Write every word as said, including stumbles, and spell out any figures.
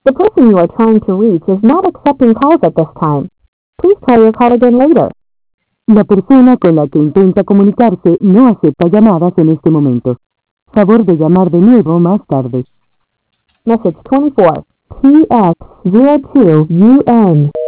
The person you are trying to reach is not accepting calls at this time. Please try your call again later. La persona con la que intenta comunicarse no acepta llamadas en este momento. Favor de llamar de nuevo más tarde. Message twenty-four, P X zero two U N.